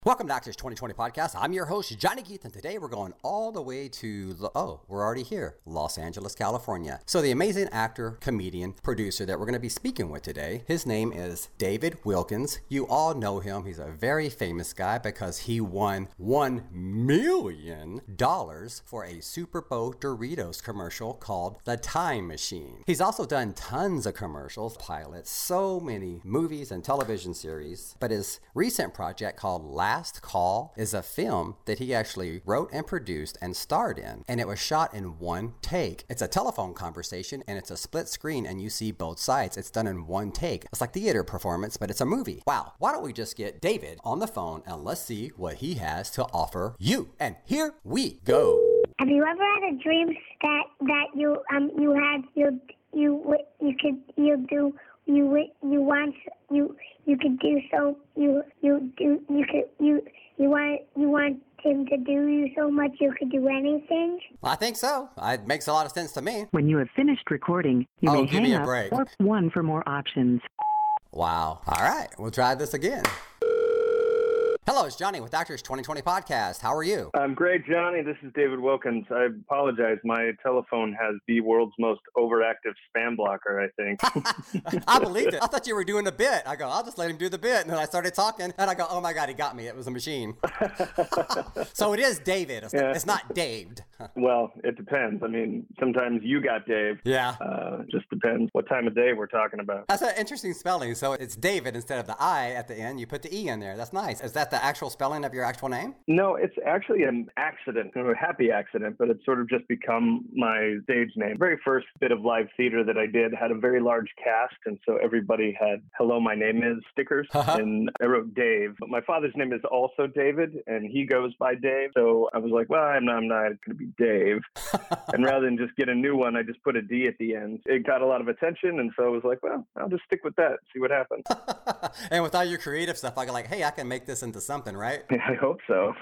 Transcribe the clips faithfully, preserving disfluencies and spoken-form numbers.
Welcome to Actors twenty twenty Podcast. I'm your host, Johnny Keith, and today we're going all the way to, oh, we're already here, Los Angeles, California. So the amazing actor, comedian, producer that we're going to be speaking with today, his name is David Wilkins. You all know him. He's a very famous guy because he won one million dollars for a Super Bowl Doritos commercial called The Time Machine. He's also done tons of commercials, pilots, so many movies and television series, but his recent project called Last Last Call is a film that he actually wrote and produced and starred in, and it was shot in one take. It's a telephone conversation and it's a split screen and you see both sides. It's done in one take. It's like theater performance, but it's a movie. Wow. Why don't we just get David on the phone and let's see what he has to offer you. And here we go. Have you ever had a dream that that you um you had you you you could you do you you want you you could do so you you do you could you you want you want him to do you so much you could do anything? I think so. It makes a lot of sense to me. When you have finished recording, you oh, may give hang me a up break. or one for more options. Wow. All right, we'll try this again. Hello, it's Johnny with Actors twenty twenty Podcast. How are you? I'm great, Johnny. This is David Wilkins. I apologize. My telephone has the world's most overactive spam blocker, I think. I believed it. I thought you were doing a bit. I go, I'll just let him do the bit. And then I started talking, and I go, oh my God, he got me. It was a machine. So it is David. It's, yeah. it's not Daved. Well, it depends. I mean, sometimes you got Dave. Yeah. Uh, just depends what time of day we're talking about. That's an interesting spelling. So it's David instead of the I at the end. You put the E in there. That's nice. Is that the actual spelling of your actual name? No, it's actually an accident, a happy accident, but it's sort of just become my stage name. The very first bit of live theater that I did had a very large cast, and so everybody had "Hello, my name is" stickers, uh-huh. and I wrote Dave. But my father's name is also David, and he goes by Dave, so I was like, well, I'm not, I'm not going to be Dave. And rather than just get a new one, I just put a D at the end. It got a lot of attention, and so I was like, well, I'll just stick with that, see what happens. And with all your creative stuff, I go like, hey, I can make this into something, right? Yeah, I hope so.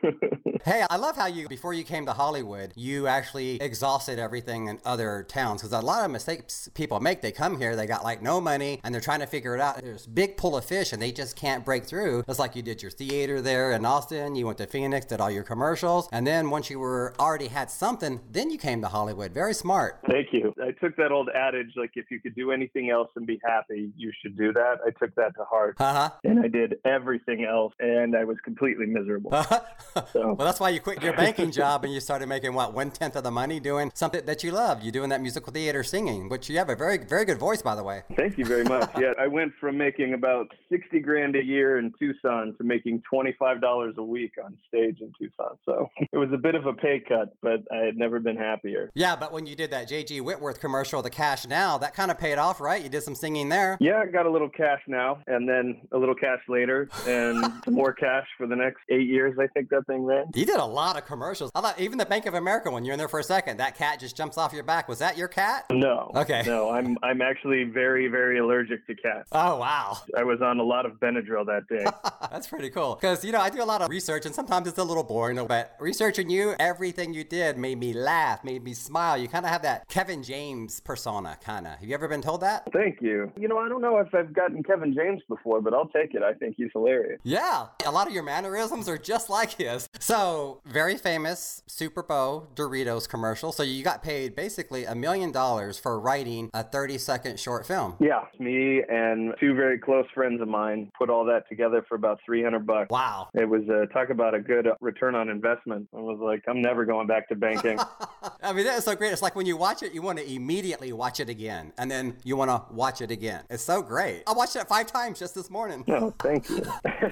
Hey, I love how you, before you came to Hollywood, you actually exhausted everything in other towns. Because a lot of mistakes people make, they come here, they got like no money, and they're trying to figure it out. There's a big pool of fish, and they just can't break through. It's like you did your theater there in Austin, you went to Phoenix, did all your commercials, and then once you were already had something, then you came to Hollywood. Very smart. Thank you. I took that old adage, like if you could do anything else and be happy, you should do that. I took that to heart. Uh-huh. And I did everything else, and I was completely miserable. So. Well, that's why you quit your banking job and you started making, what, one-tenth of the money doing something that you love. You're doing that musical theater singing, which you have a very, very good voice, by the way. Thank you very much. Yeah, I went from making about sixty grand a year in Tucson to making twenty-five dollars a week on stage in Tucson. So it was a bit of a pay cut, but I had never been happier. Yeah, but when you did that J G Whitworth commercial, The Cash Now, that kind of paid off, right? You did some singing there. Yeah, I got a little cash now, and then a little cash later, and some more cash for the next eight years, I think that thing ran. You did a lot of commercials. I thought even the Bank of America one, you're in there for a second, that cat just jumps off your back. Was that your cat? No. Okay. No, I'm I'm actually very, very allergic to cats. Oh, wow. I was on a lot of Benadryl that day. That's pretty cool. Because, you know, I do a lot of research, and sometimes it's a little boring, but researching you, everything you did made me laugh, made me smile. You kind of have that Kevin James persona, kind of. Have you ever been told that? Thank you. You know, I don't know if I've gotten Kevin James before, but I'll take it. I think he's hilarious. Yeah. A lot of your mannerisms are just like his. So, very famous Super Bowl Doritos commercial. So you got paid basically a million dollars for writing a thirty second short film. Yeah. Me and two very close friends of mine put all that together for about three hundred bucks. Wow. It was, uh, talk about a good return on investment. I was like, I'm never going back to banking. I mean, that is so great. It's like when you watch it, you want to immediately watch it again. And then you want to watch it again. It's so great. I watched it five times just this morning. No, thank you.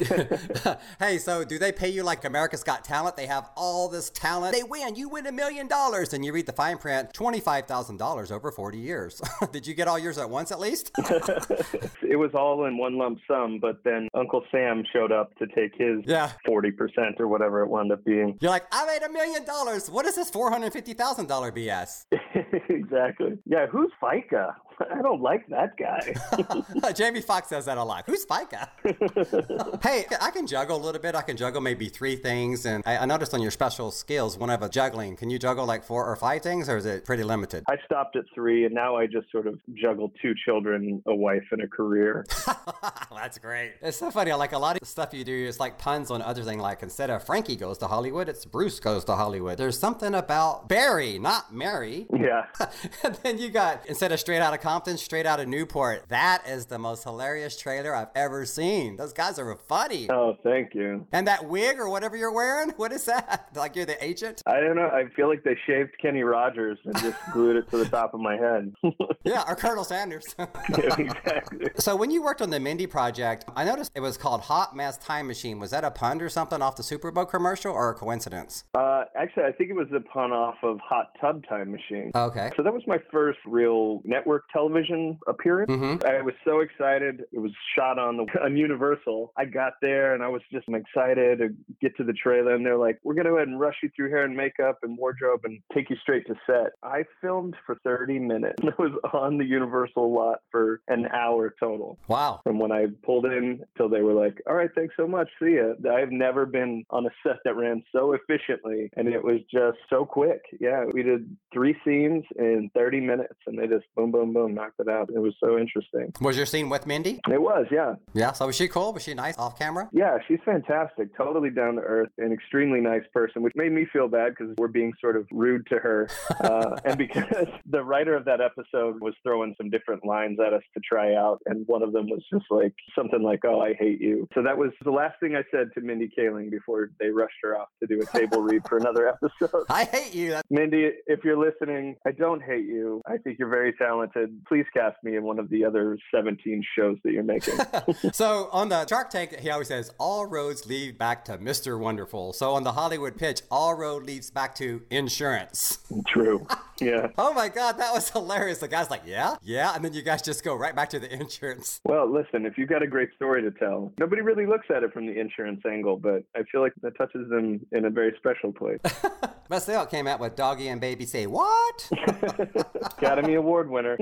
Hey, so do they pay you like America's Got Talent? They have all this talent. They win. You win a million dollars. And you read the fine print, twenty-five thousand dollars over forty years. Did you get all yours at once at least? It was all in one lump sum, but then Uncle Sam showed up to take his yeah. forty percent or whatever it wound up being. You're like, I made a million dollars. What is this four hundred fifty thousand dollars B S? Exactly. Yeah, who's FICA? I don't like that guy. Jamie Foxx says that a lot. Who's FICA? Hey, I can juggle a little bit. I can juggle maybe three things. And I, I noticed on your special skills, one of a juggling, can you juggle like four or five things, or is it pretty limited? I stopped at three, and now I just sort of juggle two children, a wife, and a career. That's great. It's so funny. Like a lot of the stuff you do is like puns on other things. Like instead of Frankie goes to Hollywood, it's Bruce goes to Hollywood. There's something about Barry, not Mary. Yeah. And then you got, instead of Straight Outta Compton, Straight Outta Newport. That is the most hilarious trailer I've ever seen. Those guys are funny. Oh, thank you. And that wig or whatever you're wearing, what is that? Like you're the agent? I don't know. I feel like they shaved Kenny Rogers and just glued it to the top of my head. Yeah, or Colonel Sanders. Yeah, exactly. So when you worked on the Mindy project, I noticed it was called Hot Mess Time Machine. Was that a pun or something off the Super Bowl commercial or a coincidence? Uh, actually, I think it was a pun off of Hot Tub Time Machine. Okay. So that was my first real network television appearance. Mm-hmm. I was so excited. It was shot on the on Universal. I got there and I was just excited to get to the trailer, and they're like, we're going to go ahead and rush you through hair and makeup and wardrobe and take you straight to set. I filmed for thirty minutes. I was on the Universal lot for an hour total. Wow. From when I pulled in till they were like, all right, thanks so much. See ya. I've never been on a set that ran so efficiently, and it was just so quick. Yeah, we did three scenes in thirty minutes, and they just boom, boom, boom, knocked it out. It was so interesting. Was your scene with Mindy? It was, yeah. Yeah, so was she cool? Was she nice off camera? Yeah, she's fantastic. Totally down to earth, an extremely nice person, which made me feel bad because we're being sort of rude to her. Uh, and because the writer of that episode was throwing some different lines at us to try out, and one of them was just like something like, oh, I hate you. So that was the last thing I said to Mindy Kaling before they rushed her off to do a table read for another episode. I hate you. Mindy, if you're listening, I don't hate you. I think you're very talented. Please cast me in one of the other seventeen shows that you're making. So on the Shark Tank, he always says, all roads lead back to Mister Wonderful. So on the Hollywood pitch, all road leads back to insurance. True. Yeah. Oh my God, that was hilarious. The guy's like, yeah, yeah. And then you guys just go right back to the insurance. Well, listen, if you've got a great story to tell, nobody really looks at it from the insurance angle, but I feel like that touches them in a very special place. But still, it came out with Doggy and Baby Say, what? Academy Award winner.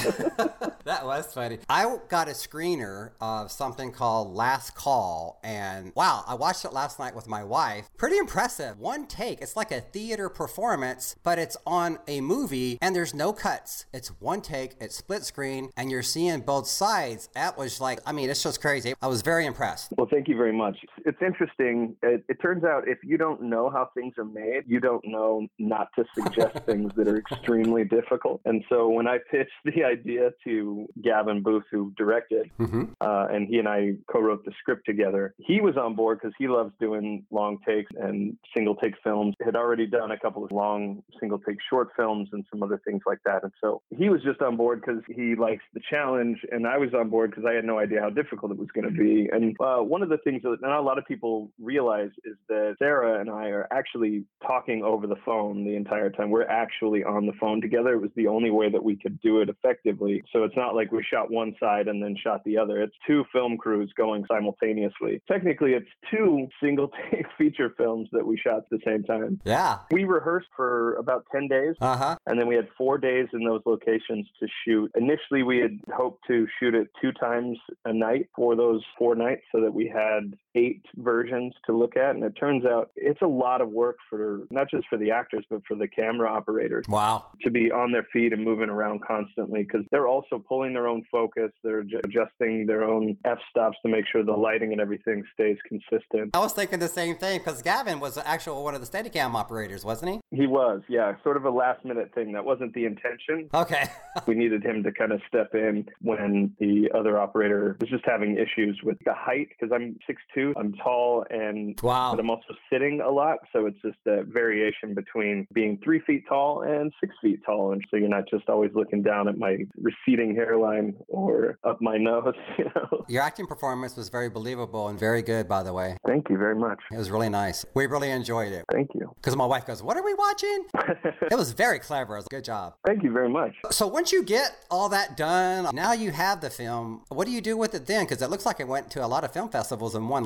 That was funny. I got a screener of something called Last Call, and wow, I watched it last night with my wife. Pretty impressive. One take. It's like a theater performance, but it's on a movie, and there's no cuts. It's one take, it's split screen, and you're seeing both sides. That was like, I mean, it's just crazy. I was very impressed. Well, thank you very much. It's interesting. It, it turns out if you don't know how things are made, you don't know not to suggest things that are extremely difficult. And so when I pitched the idea to Gavin Booth, who directed, mm-hmm. uh, and he and I co-wrote the script together, he was on board because he loves doing long takes and single take films. Had already done a couple of long single take short films and some other things like that. And so he was just on board because he likes the challenge, and I was on board because I had no idea how difficult it was going to be. And uh, one of the things that not a lot of people realize is that Sarah and I are actually talking over the phone the entire time. We're actually on the phone together. It was the only way that we could do it effectively. So it's not like we shot one side and then shot the other. It's two film crews going simultaneously. Technically, it's two single take feature films that we shot at the same time. Yeah. We rehearsed for about ten days. Uh-huh. And then we had four days in those locations to shoot. Initially, we had hoped to shoot it two times a night for those four nights so that we had eight versions to look at. And it turns out it's a lot of work for not just for the actors, but for the camera operators. Wow. To be on their feet and moving around constantly, because they're also pulling their own focus. They're adjusting their own f-stops to make sure the lighting and everything stays consistent. I was thinking the same thing because Gavin was actually one of the Steadicam operators, wasn't he? He was, yeah. Sort of a last minute thing. That wasn't the intention. Okay. We needed him to kind of step in when the other operator was just having issues with the height, because I'm six two, I'm tall, and wow. but I'm also sitting a lot. So it's just a variation between being three feet tall and six feet tall. And so you're not just always looking down at my receding hairline or up my nose, you know. Your acting performance was very believable and very good, by the way. Thank you very much. It was really nice. We really enjoyed it. Thank you. Because my wife goes, what are we watching? It was very clever. It was a good job. Thank you very much. So once you get all that done, now you have the film. What do you do with it then? Because it looks like it went to a lot of film festivals and won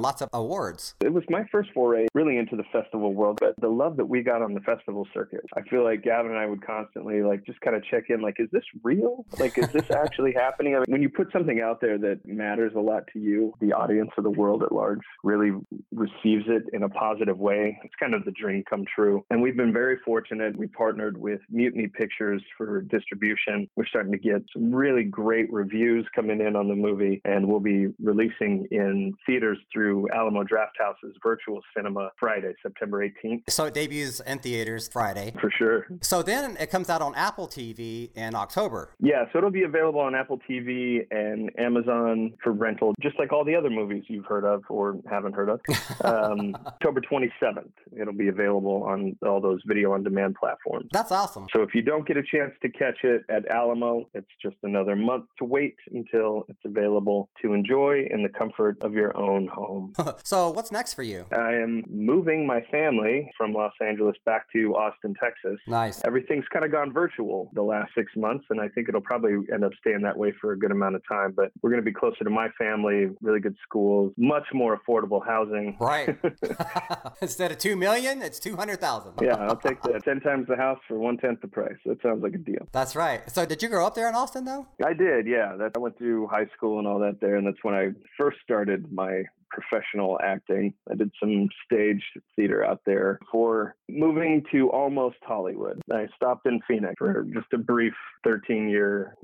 lots of awards. It was my first foray really into the festival world, but the love that we got on the festival circuit, I feel like Gavin and I would constantly like just kind of check in, like, is this real? Like, is this actually happening? I mean, when you put something out there that matters a lot to you, the audience or the world at large really receives it in a positive way. It's kind of the dream come true. And we've been very fortunate. We partnered with Mutiny Pictures for distribution. We're starting to get some really great reviews coming in on the movie, and we'll be releasing in theaters through Alamo Drafthouse's virtual cinema Friday, September eighteenth. So it debuts in theaters Friday. For sure. So then it comes out on Apple T V in October. Yeah, so it'll be available on Apple T V and Amazon for rental, just like all the other movies you've heard of or haven't heard of. Um, October twenty-seventh, it'll be available on all those video on demand platforms. That's awesome. So if you don't get a chance to catch it at Alamo, it's just another month to wait until it's available to enjoy in the comfort of your own home. So what's next for you? I am moving my family from Los Angeles back to Austin, Texas. Nice. Everything's kind of gone virtual the last six months, and I think it'll probably end up staying that way for a good amount of time. But we're going to be closer to my family, really good schools, much more affordable housing. Right. Instead of two million, it's two hundred thousand. Yeah, I'll take that. Ten times the house for one tenth the price. That sounds like a deal. That's right. So did you grow up there in Austin, though? I did, yeah. That I went through high school and all that there, and that's when I first started my professional acting. I did some stage theater out there before moving to almost Hollywood. I stopped in Phoenix for just a brief thirteen year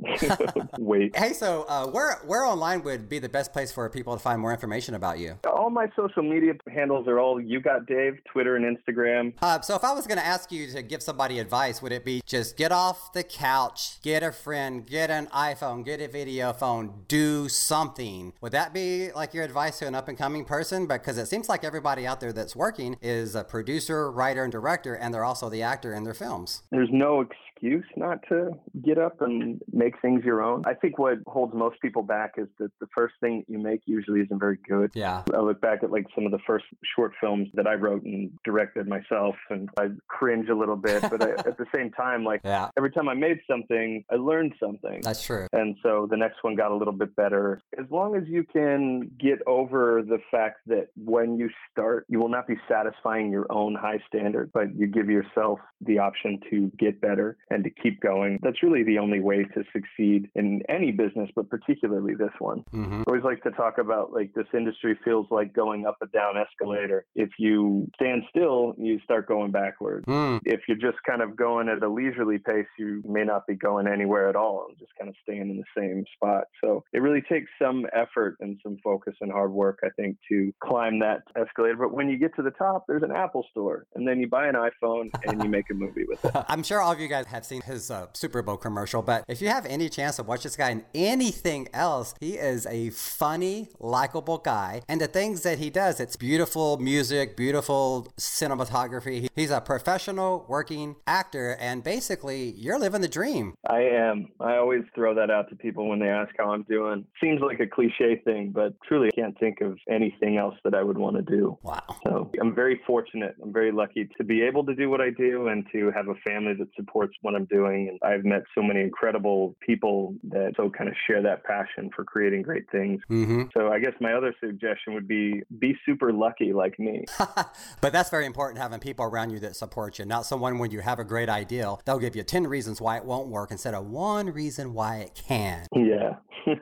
wait. Hey, so uh, where where online would be the best place for people to find more information about you? All my social media handles are all You Got Dave, Twitter and Instagram. Uh, so if I was going to ask you to give somebody advice, would it be just get off the couch, get a friend, get an iPhone, get a video phone, do something? Would that be like your advice to an up and coming person? Because it seems like everybody out there that's working is a producer, writer, and director, and they're also the actor in their films. There's no excuse not to get up and make things your own. I think what holds most people back is that the first thing you make usually isn't very good. Yeah. I look back at like some of the first short films that I wrote and directed myself, and I cringe a little bit, but I, at the same time, like yeah. every time I made something, I learned something. That's true. And so the next one got a little bit better. As long as you can get over the fact that when you start, you will not be satisfying your own high standard, but you give yourself the option to get better and to keep going. That's really the only way to succeed in any business, but particularly this one. Mm-hmm. I always like to talk about like this industry feels like going up a down escalator. If you stand still, you start going backwards. Mm. If you're just kind of going at a leisurely pace, you may not be going anywhere at all and just kind of staying in the same spot. So it really takes some effort and some focus and hard work, I think, to climb that escalator. But when you get to the top, there's an Apple store, and then you buy an iPhone and you make a movie with it. I'm sure all of you guys have seen his uh, Super Bowl commercial, but if you have any chance to watch this guy in anything else, he is a funny, likable guy. And the things that he does, it's beautiful music, beautiful cinematography. He's a professional working actor, and basically, you're living the dream. I am. I always throw that out to people when they ask how I'm doing. Seems like a cliche thing, but truly I can't think of anything else that I would want to do. Wow. So I'm very fortunate. I'm very lucky to be able to do what I do and to have a family that supports what I'm doing. And I've met so many incredible people that so kind of share that passion for creating great things. Mm-hmm. So I guess my other suggestion would be be super lucky like me. But that's very important, having people around you that support you, not someone when you have a great idea, they'll give you ten reasons why it won't work instead of one reason why it can. Yeah.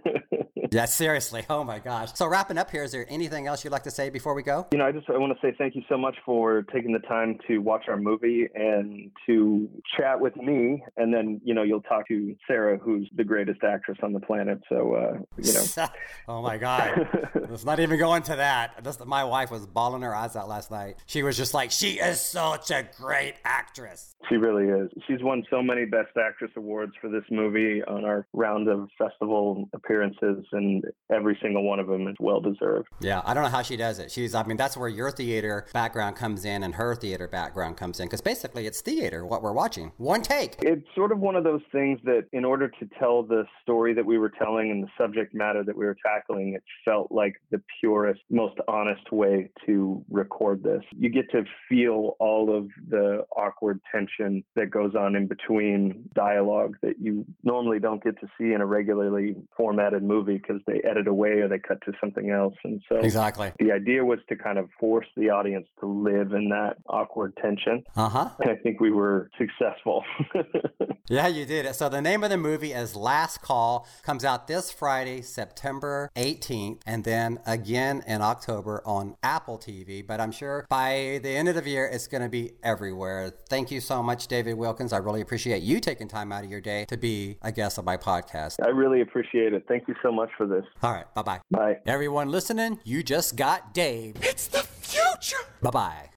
Yeah, seriously. Oh my gosh. So wrapping up here, is there anything else you'd like to say before we go? You know, I just I want to say thank you so much for taking the time to watch our movie and to chat with me. And then, you know, you'll talk to Sarah, who's the greatest actress on the planet. So, uh, you know. Oh my God. Let's not even go into that. This, my wife was bawling her eyes out last night. She was just like, she is such a great actress. She really is. She's won so many Best Actress awards for this movie on our round of festival appearances, and every single one of them is well-deserved. Yeah, I don't know how she does it. She's, I mean, that's where your theater background comes in and her theater background comes in, because basically it's theater, what we're watching. One take. It's sort of one of those things that in order to tell the story that we were telling and the subject matter that we were tackling, it felt like the purest, most honest way to record this. You get to feel all of the awkward tension that goes on in between dialogue that you normally don't get to see in a regularly formatted movie, because they edit away or they cut to something else. And so Exactly. the idea was to kind of force the audience to live in that awkward tension. Uh-huh. And I think we were successful. Yeah, you did it. So the name of the movie is Last Call. Comes out this Friday, September eighteenth, and then again in October on Apple T V. But I'm sure by the end of the year, it's going to be everywhere. Thank you so much, David Wilkins. I really appreciate you taking time out of your day to be a guest on my podcast. I really appreciate it. Thank you so much for this. All right. Bye-bye. Bye. Everyone listening, you just got Dave. It's the future. Bye-bye.